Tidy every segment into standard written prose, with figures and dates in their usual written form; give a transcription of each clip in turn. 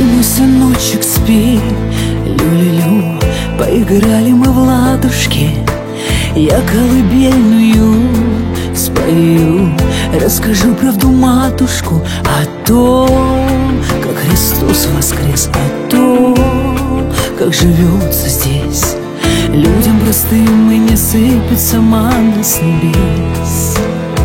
мой сыночек, спи, лю-лю-лю. Поиграли мы в ладушки, я колыбельную спою. Расскажу правду матушку о том, как Христос воскрес, о том, как живется здесь людям простым, и не сыпется манна с небес.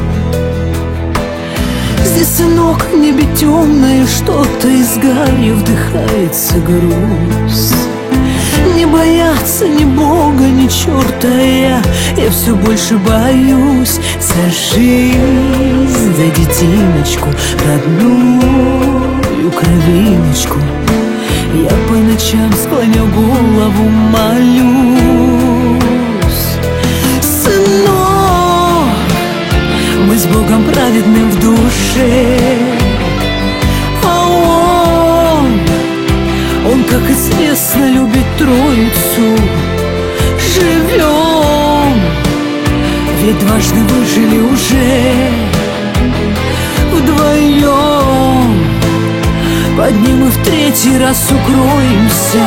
Здесь, сынок, в небе темное что-то, из гарью вдыхается груз. Не бояться ни Бога, ни черта я все больше боюсь за жизнь, за детиночку, родную кровиночку. Я по ночам, склоня голову, молюсь. Сынок, мы с Богом праведным в душе, а Он, как известно, любит Троицу. Живем, ведь дважды выжили уже вдвоем. Под ним и в третий раз укроемся.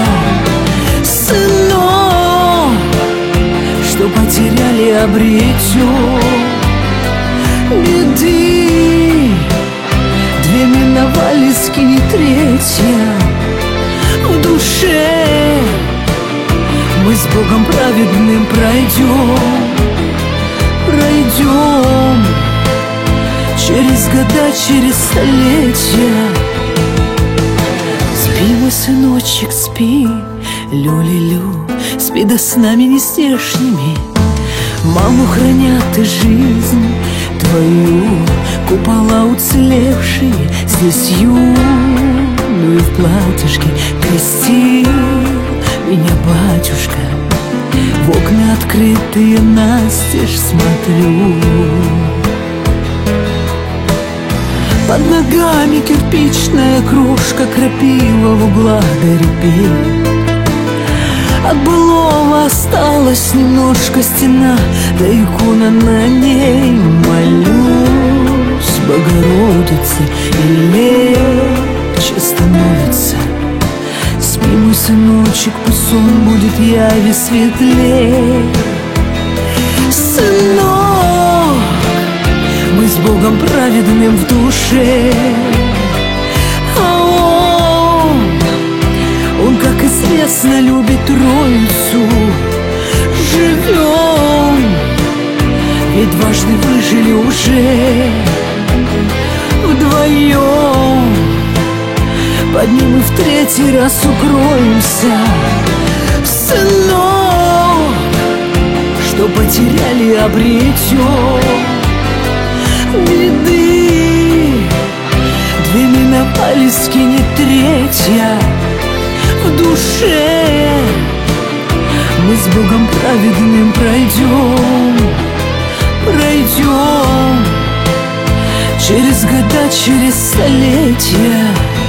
Сынок, что потеряли, обретем. Беды две миновали, скинет третья. В душе мы с Богом праведным пройдем, пройдем через года, через столетия. Спи, мой сыночек, спи, лю-ли-лю. Спи до снами нездешними. Маму хранят и жизнь твою, купола уцелевшие здесь юную в платьишке. Крестил меня батюшка, в окна открытые настежь смотрю. Под ногами кирпичная крошка, крапива в углах да репей. От былого осталась немножко стена, да икона на ней. Молюсь Богородице, и легче становится. Спи, мой сыночек, пусть сон будет яви светлей. Сынок, мы с Богом праведным в душе, а Он, как известно, любит Троицу. Живем, ведь дважды выжили уже вдвоем. Под ним и в третий раз укроемся. Сынок, что потеряли, обретем. Беды две миновали, скинет третья. В душе мы с Богом праведным пройдем, пройдем через года, через столетия.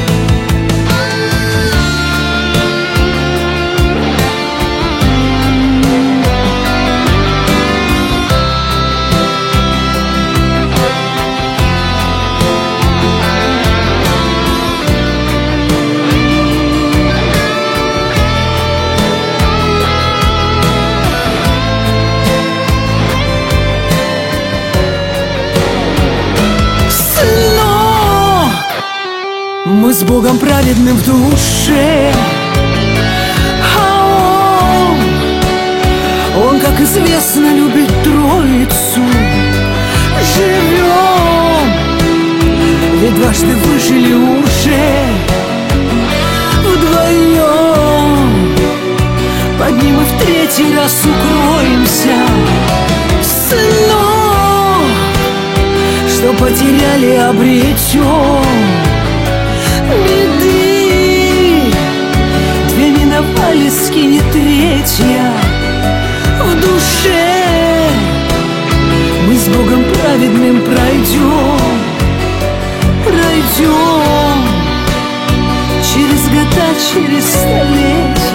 Мы с Богом праведным в душе, а Он, как известно, любит Троицу. Живем, ведь дважды выжили уже вдвоем. Под ним и в третий раз укроемся. Сынок, что потеряли, обретем. Беды две миновали, скинет третья. В душе мы с Богом праведным пройдем, пройдем через года, через столетия.